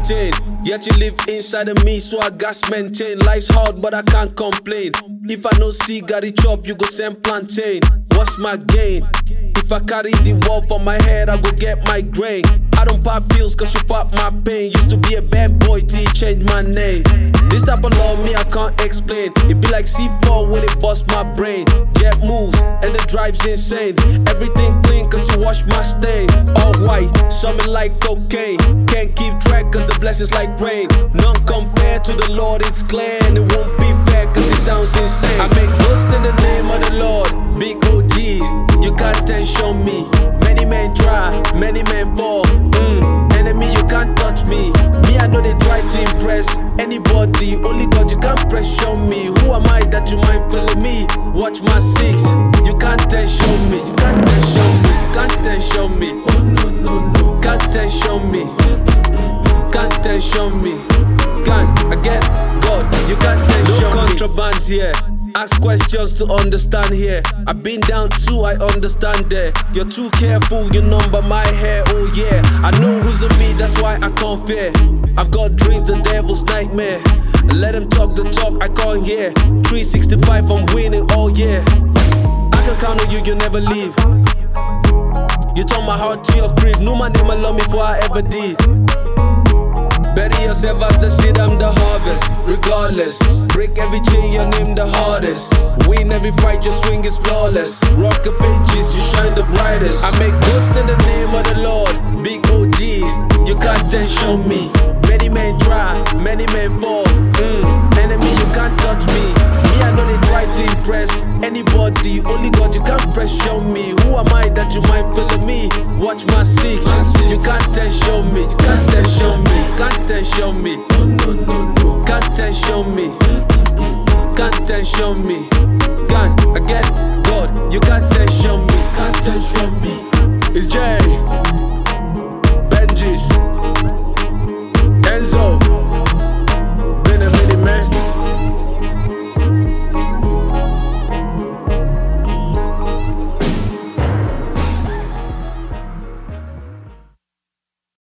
contain. Yet you live inside of me, so I gas maintain. Life's hard, but I can't complain. If I no see Gary chop, you go send plantain. What's my gain? If I carry the wolf on my head, I go get my grain. I don't pop pills cause you pop my pain. Used to be a bad boy till you change my name. This type of love me I can't explain. It be like C4 when it bust my brain. Jet moves and the drive's insane. Everything clean cause you wash my stain. All white, something like cocaine. Can't keep track cause the blessings like rain. None compared to the Lord, it's clear. And it won't be fair cause it sounds insane. I make boast in the name of the Lord. Big OG, you can't tension me. Many men try, many men fall. Enemy, you can't touch me. Me, I know they try to impress anybody. Only God, you can't pressure me. Who am I that you mind feeling me? Watch my six. You can't tension me. You can't tension me. You can't tension me. Oh no no no. Can't tension me. Can't tension me. Can't. I get God. You can't tension me. No contrabands here. Ask questions to understand here. I've been down too, I understand there. You're too careful, you number my hair, oh yeah. I know who's in me, that's why I can't fear. I've got dreams, the devil's nightmare. Let him talk the talk, I can't hear. 365, I'm winning, oh yeah. I can count on you, you never leave. You turn my heart to your crib. No man ever love me before I ever did. Bury yourself as the seed, I'm the harvest. Regardless, break every chain, your name the hardest. Win every fight, your swing is flawless. Rock the pages, you shine the brightest. I make boast in the name of the Lord. Big OG, you can't tension me. Many men try, many men fall. Enemy, you can't touch me. Me, I know they try to impress anybody. Only God, you can't pressure me. Who am I that you mind feeling me? Watch my six. You can't tension me. You can't tension me. Can't tension me. Oh no no no. Can't tension me. Can't tension me. Can't. I get God. You can't tension me. Can't tension me. It's Jay.